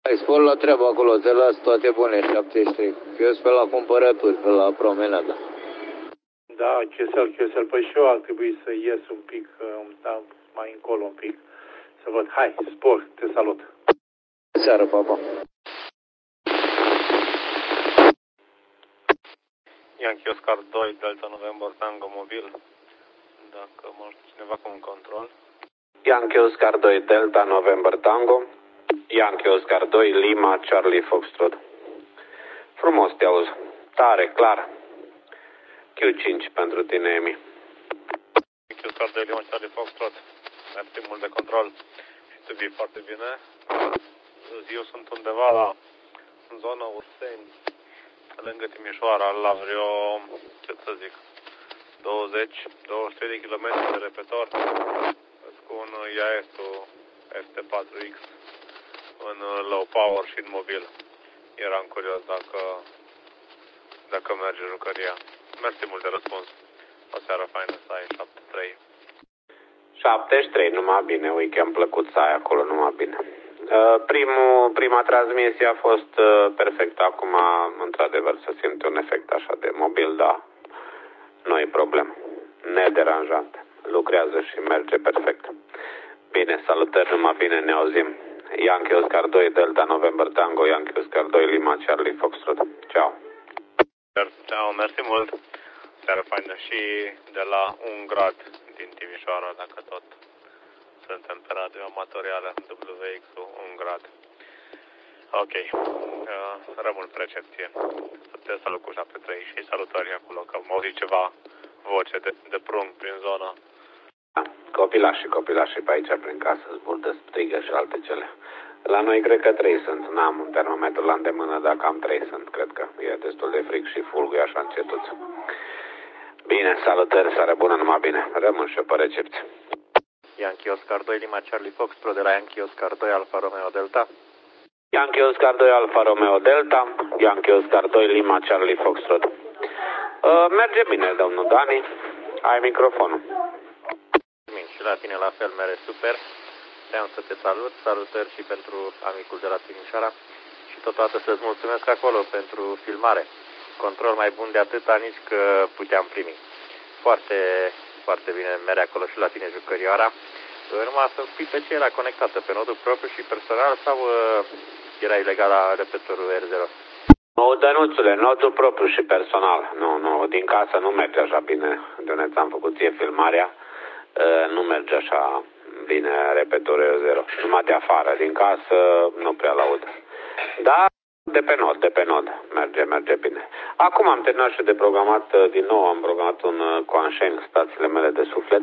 Hai, spor la treabă acolo, te las toate bune, 73. Eu sunt pe la cumpărături, pe la promenada. Da, QSL, păi și eu ar trebui să ies un pic, da, mai încolo un pic, să văd. Hai, spor, te salut. Seară, papa. Yankee Oscar 2, Delta November Tango mobil. Dacă mă știu cineva cu un control. Yankee Oscar 2, Delta November Tango. Yankee Oscar 2, Lima, Charlie Foxtrot. Frumos te auzi. Tare, clar. Q5 pentru tine, Emi. Yankee Oscar 2, Lima, Charlie Foxtrot. Mersi mult de control. Și te vii foarte bine. Eu sunt undeva la în zona Urseni, lângă Timișoara, la vreo, ce să zic, 20-23 de kilometri de repetor, cu un IAS-ul FT4X în low power și în mobil. Eram curios dacă merge jucăria. Mersi mult de răspuns. O seară faină să ai, 73. 73, numai bine. Weekend plăcut să ai acolo, numai bine. Prima transmisie a fost perfectă. Acum, într-adevăr, se simte un efect așa de mobil, dar nu e problemă. Nederanjant. Lucrează și merge perfect. Bine, salutări, numai bine, ne auzim. Yankee Oscar 2, Delta November Tango, Yankee Oscar 2, Lima, Charlie Foxtrot. Ciao. Ciao, mersi mult. Seară faină și de la 1 grad din Timișoara, dacă tot suntem pe radio amatorială, WX-ul 1 grad. Ok, rămân pe recepție. Să te salut cu 73 și salutări acolo, că am auzit ceva voce de prunc prin zonă. Da, copilașii pe aici prin casă, zburdă, strigă și alte cele. La noi cred că 3 sunt, n-am un termometru la îndemână, dar cam 3 sunt, cred că e destul de fric și fulgui așa încetuț. Bine, salutări, seară bună, numai bine. Rămân și eu pe recepție. Yankee Oscar 2, Lima Charlie Foxtrot de la Yankee Oscar 2, Alfa Romeo Delta. Yankee Oscar 2, Alfa Romeo Delta, Yankee Oscar 2, Lima Charlie Foxtrot. Merge bine, domnul Dani, ai microfonul. Și la tine la fel, mere super. Vreau să te salut, salutări și pentru amicul de la Timișoara și totodată să-ți mulțumesc acolo pentru filmare. Control mai bun de atâta nici că puteam primi. Foarte, foarte bine mere acolo și la tine jucărioara. Numai să spui pe ce era conectată, pe nodul propriu și personal sau era ilegal la repetorul R0? Nu, Dănuțule, nodul propriu și personal. Nu, din casă nu merge așa bine. De unde ți-am făcut ție filmarea, nu merge așa bine repetorul R0. Numai de afară, din casă nu prea laud. Da, de pe nod. Merge bine. Acum am terminat și de programat, din nou am programat un Coansheng, stațiile mele de suflet.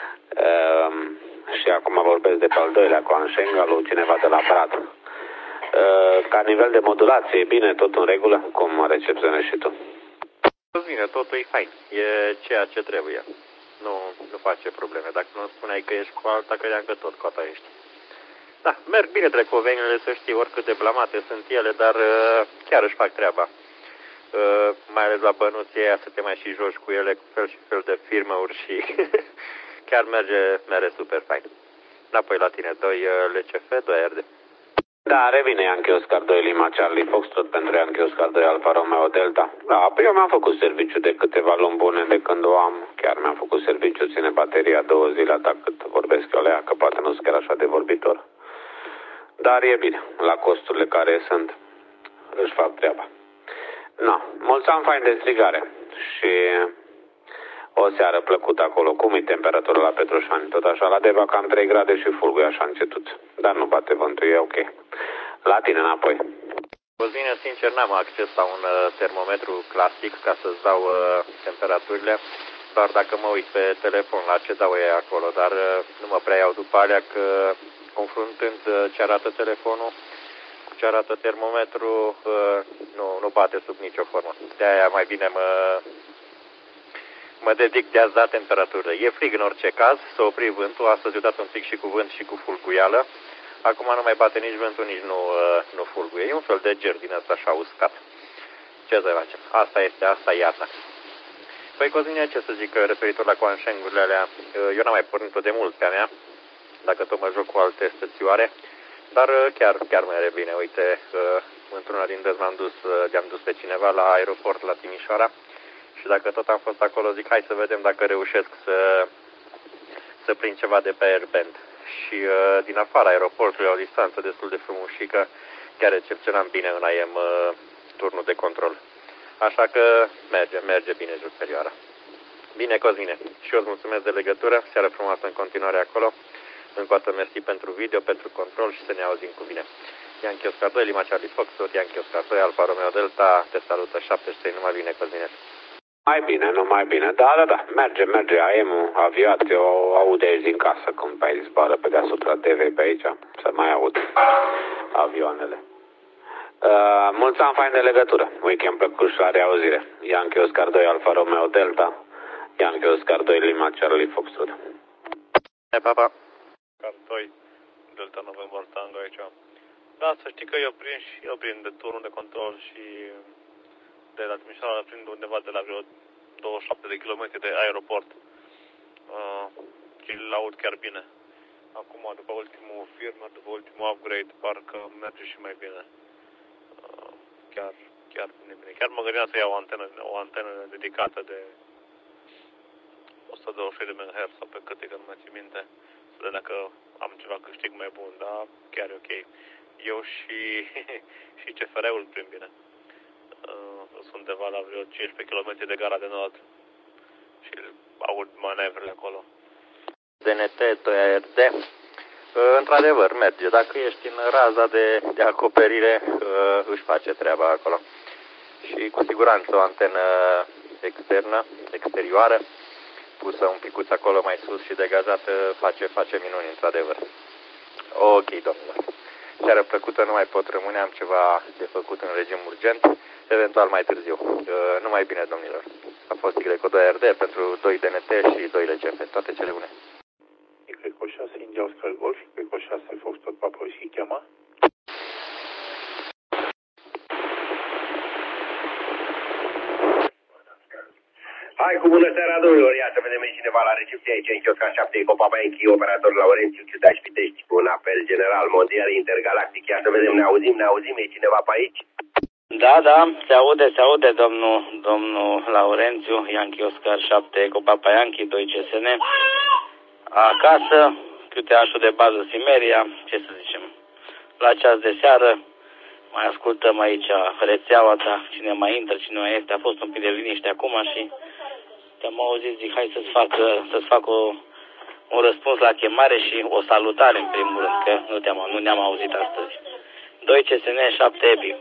Și acum vorbesc de pe al doilea Coansheng, al lui cineva de la Brad. Ca nivel de modulație, e bine, tot în regulă? Cum recepționezi și tu? Bine, totul e fain. E ceea ce trebuie. Nu face probleme. Dacă nu spuneai că ești cu alta, credeam că tot cu alta ești. Da, merg bine trecovenile, să știi, oricât de blamate sunt ele, dar chiar își fac treaba. Mai ales la bănuții aia să te mai și joci cu ele, cu fel și fel de firmăuri și chiar merge super fain. Înapoi la tine, 2 LCF, 2 RD. Da, revine Yankee Oscar 2 Lima Charlie Foxtrot pentru Yankee Oscar 2 Alfa Romeo Delta. Da, eu mi-am făcut serviciu de câteva luni bune de când o am. Chiar mi-am făcut serviciu, ține bateria 2 zile, atât cât vorbesc eu la ea, că poate nu sunt chiar așa de vorbitor. Dar e bine, la costurile care sunt, își fac treaba. Mulți ani fain de strigare și o seară plăcută acolo. Cum e temperatura la Petroșani? Tot așa, la Deva cam 3 grade și fulgui așa încetut. Dar nu bate vântul, e ok. La tine înapoi. Bine, sincer, n-am acces la un termometru clasic ca să-ți dau temperaturile. Doar dacă mă uit pe telefon la ce dau ei acolo, dar nu mă prea iau după alea că confruntând ce arată telefonul cu ce arată termometru, nu bate sub nicio formă. De-aia mai bine mă dedic de a-ți da temperaturile. E frig în orice caz, să opri vântul, astăzi eu dat un pic și cu vânt și cu fulguială. Acum nu mai bate nici vântul, nici nu fulguie. E un fel de ger din ăsta așa uscat. Ce să facem? Asta e iarna. Păi, Cosmine, ce să zic referitor la Coansheng-urile alea, eu n-am mai pornit-o de mult pe a mea, dacă tot mă joc cu alte stățioare. dar chiar merge bine. Uite, într-una din dăți de-am dus pe cineva la aeroport la Timișoara și dacă tot am fost acolo, zic hai să vedem dacă reușesc să prind ceva de pe Airband. Și din afara aeroportului, la o distanță destul de frumușică, chiar recepționam bine în AM turnul de control. Așa că merge bine Jusperioara. Bine, Cosmine, și eu îți mulțumesc de legătură, seară frumoasă în continuare acolo. Încă o dată mersi pentru video, pentru control și să ne auzim cu bine. Yankee Oscar 2, Lima Charlie Foxtrot, Yankee Oscar 2, Alfa Romeo Delta, te salută 73, numai bine, Cosmine. Mai bine, da, merge, AM-ul aviat, eu aud aici din casă când pe aici zboară pe deasupra TV pe aici, să mai aud avioanele. Mulți ani fain de legătură, weekend plăcut și la reauzire. Yankee Oscar 2, Alfa Romeo Delta, Yankee Oscar 2, Lima Charlie Foxtrot. Hai, papa. Oscar 2, Delta November Tango aici. Da, să știi că eu prind de turnul de control și de la Timișoara prind undeva de la vreo 27 de kilometri de aeroport. Și îl aud chiar bine. Acum, după ultimul firmă, după ultimul upgrade, parcă merge și mai bine. Chiar bine. Chiar mă gândeam să iau o antenă dedicată de 120 de MHz sau pe câte, că nu mai țin minte, să vedem dacă am ceva câștig mai bun, dar chiar e ok. Eu și CFR-ul prin bine. Sunt undeva la vreo 15 km de Gara de Nord și aud manevrele acolo. DNT, 2ARD, într-adevăr merge. Dacă ești în raza de acoperire, își face treaba acolo. Și cu siguranță o antenă exterioară, pusă un picuț acolo mai sus și degajată, face minuni, într-adevăr. Ok, domnilor. Seară plăcută, nu mai pot rămâne, am ceva de făcut în regim urgent, eventual mai târziu. Numai bine, domnilor. A fost Y2RD pentru 2 DNT și 2 LGF. Toate cele bune. Y6 India Oscar Golf, Y6 Foxtrot Papa Whisky cheamă. Hai cu bună seara, domnilor, ia să vedem cineva la recepție aici, în Chiosca 7, Eco Papa Yankee, operator Laurențiu Chiudaș Pitești, cu un apel general mondial intergalactic. Ia să vedem, ne auzim, e cineva pe aici? Da, se aude, domnul Laurențiu, Yankee Oscar 7, Eco Papa Yankee, 2 CSN. Acasă, QTH-ul de bază Simeria, ce să zicem, la ceas de seară, mai ascultăm aici rețeaua ta, cine mai intră, cine mai este, a fost un pic de liniște acum și te-am auzit, zic, hai să-ți fac un răspuns la chemare și o salutare în primul rând, că nu ne-am auzit astăzi. 2 CSN, 7 EBI.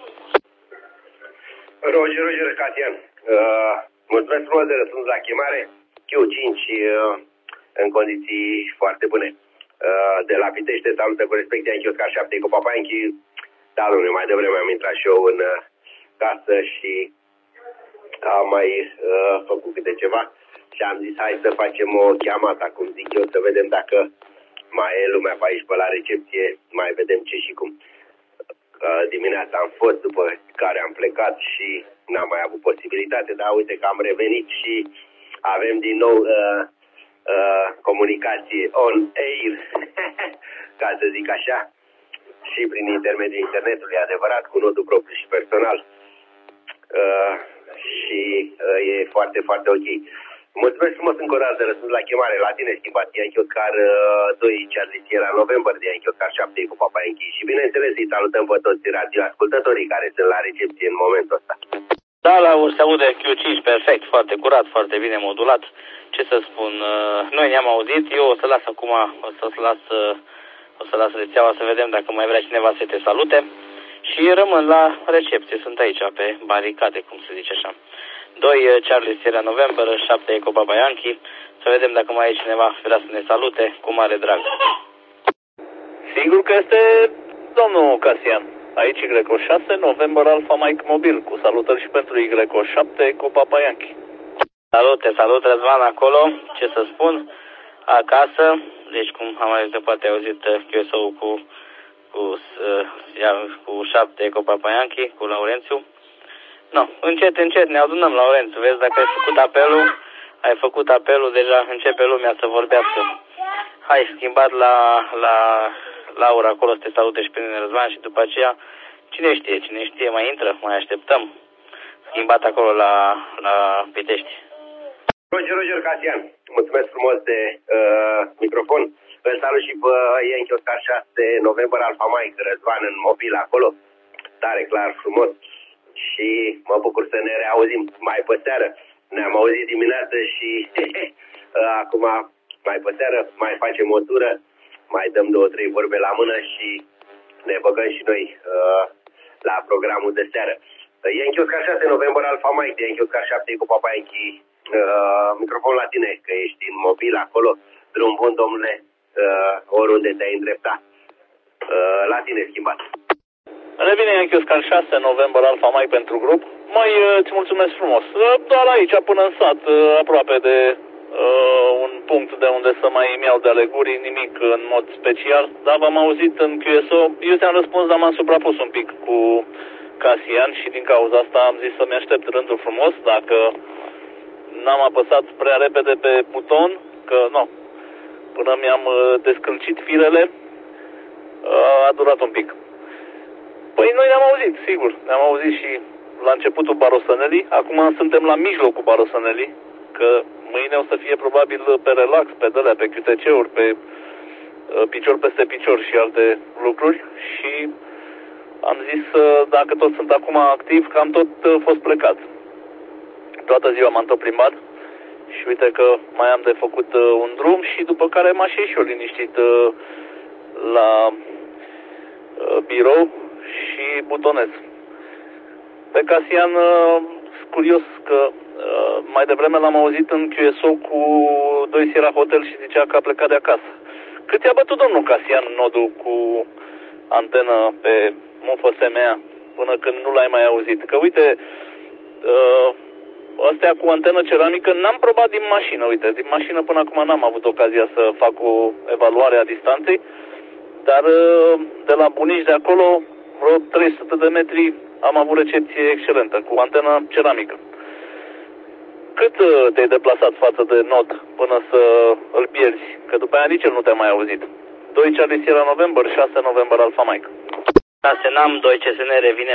Roger, Catian. Mulțumesc frumos de răspuns la chemare. Q5 în condiții foarte bune. De la Pitește, salută cu respect, Yankee Oscar 7 cu Papa Yankee. Da, domnule, mai devreme am intrat și eu în casă și am mai făcut câte ceva și am zis hai să facem o cheamată, cum zic eu, să vedem dacă mai e lumea pe aici pe la recepție, mai vedem ce și cum. Dimineața am fost, după care am plecat și n-am mai avut posibilitate, dar uite că am revenit și avem din nou comunicație on air, ca să zic așa, și prin intermediul internetului, adevărat, cu notul propriu și personal. Și e foarte, foarte ok. Mulțumesc frumos încă o dată de răspuns la chemare. La tine, schimbat Yankee Oscar 2, Charlie Sierra November de Yankee Oscar 7 cu Papa Yankee. Și bineînțeles îi salutăm pe toți radioascultătorii care sunt la recepție în momentul ăsta. Da, se aude Q5 perfect, foarte curat, foarte bine modulat. Ce să spun, noi ne-am auzit, eu o să las acum, o să las rețeaua să vedem dacă mai vrea cineva să te salute. Și rămân la recepție, sunt aici pe baricade, cum se zice așa. 2 Charlie Sierra November, 7 Eco Papa Yankee. Să vedem dacă mai e cineva vrea să ne salute, cu mare drag. Sigur că este domnul Casian. Aici Y6 November Alpha Mike Mobil, cu salutări și pentru Y7 Eco Papa Yankee. Salut Răzvan acolo, ce să spun, acasă, deci cum am mai poate auzit QSO cu 7 Eco Papa Yankee, cu Laurențiu. No, încet ne adunăm, Laurențiu, vezi dacă ai făcut apelul, deja începe lumea să vorbească. Hai, schimbat Laura acolo să te salute și pe mine, Răzvan, și după aceea, cine știe, mai intră, mai așteptăm. Schimbat acolo la Pitești. Roger Casian, mulțumesc frumos de microfon. Îl salut și pe Yankee Oscar 6 November Alfa Mike, Răzvan în mobil acolo. Tare clar, frumos. Și mă bucur să ne reauzim mai pe seară. Ne-am auzit dimineață și acum mai pe seară mai facem o tură, mai dăm 2-3 vorbe la mână și ne băgăm și noi la programul de seară. Yankee Oscar 6 November Alfa Mike, Yankee Oscar 7 cu Papa Yankee. Microfon la tine, că ești în mobil acolo. Drum bun, domnule, oriunde te-ai îndrepta. La tine, schimbat. Revine Yankee Oscar 6 November Alfa Mike pentru grup. Îți mulțumesc frumos. Doar aici, până în sat, aproape de un punct de unde să mai îmi iau de aleguri, nimic în mod special. Dar v-am auzit în QSO. Eu ți-am răspuns, dar m-am suprapus un pic cu Casian și din cauza asta am zis să-mi aștept rândul frumos. Dacă n-am apăsat prea repede pe buton, că nu, până mi-am descălcit firele, a durat un pic. Păi noi ne-am auzit, sigur, ne-am auzit și la începutul Barosănelii, acum suntem la mijlocul Barosănelii, că mâine o să fie probabil pe relax, pe dălea, pe QTC-uri, pe picior peste picior și alte lucruri și am zis, dacă toți sunt acum activi, că am tot fost plecat. Toată ziua m-am tot plimbat și uite că mai am de făcut un drum și după care m-aș ieși eu liniștit la birou și butonez. Pe Casian, curios că mai devreme l-am auzit în QSO cu 2 Sierra Hotel și zicea că a plecat de acasă. Cât i-a bătut domnul Casian nodul cu antenă pe mufă SMA până când nu l-ai mai auzit? Că uite, astea cu antenă ceramică n-am probat din mașină, uite, din mașină până acum n-am avut ocazia să fac o evaluare a distanței, dar de la bunici de acolo, vreo 300 de metri, am avut recepție excelentă, cu antenă ceramică. Cât te-ai deplasat față de nod până să îl pierzi? Că după aia nici el nu te-a mai auzit. 2 Charlie Sierra November, 6 November Alfa Mike. N-am 2 CSN revine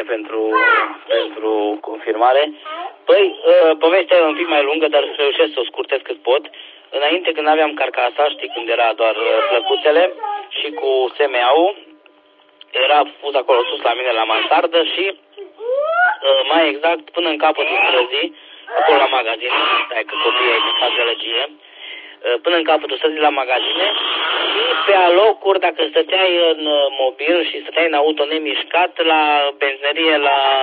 pentru confirmare. Păi, povestea e un pic mai lungă, dar reușesc să o scurtez cât pot. Înainte, când aveam carcasa, știi, când era doar plăcuțele și cu SMA-ul, era pus acolo sus la mine la mansardă și mai exact până în capătul străzii, acolo la magazine, stai că copiii ai fac gălăgie, până în capătul străzii la magazine și pe alocuri, dacă stăteai în mobil și stăteai în auto nemișcat, la benzinerie,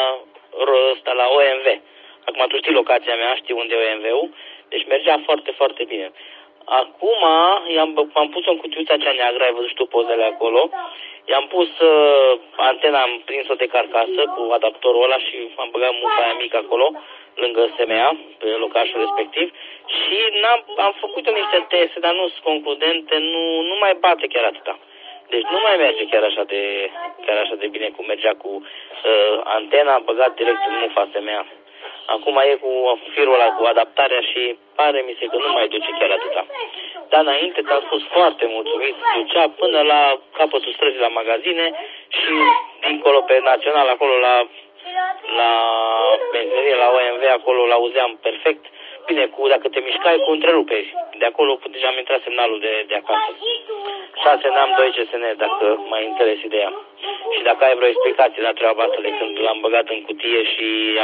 la OMV. Acum tu știi locația mea, știi unde e OMV-ul, deci mergea foarte, foarte bine. Acum am pus-o în cutiuța cea neagră, ai văzut și tu pozele acolo, i-am pus antena, am prins-o de carcasă cu adaptorul ăla și am băgat mufa aia mică acolo, lângă SMA, pe locașul respectiv, și am făcut niște teste, dar nu sunt concludente, nu mai bate chiar atâta. Deci nu mai merge chiar așa de bine cum mergea cu antena băgat direct în mufa SMA. Acum e cu firul ăla, cu adaptarea și pare mi se că nu mai duce chiar atâta. Dar înainte te-am spus foarte mulțumit, ducea până la capătul străzii la magazine și dincolo pe Național, acolo la benzinerie, la OMV, acolo l-auzeam perfect. Bine, dacă te mișcai cu întreruperi. De acolo deja am intrat semnalul de acasă. 6 n-am 2 CSN, dacă mai înțeles ideea. Și dacă ai vreo explicație la treaba asta de când l-am băgat în cutie și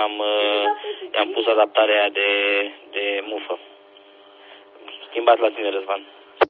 i-am pus adaptarea de mufă. Schimbat la tine, Răzvan.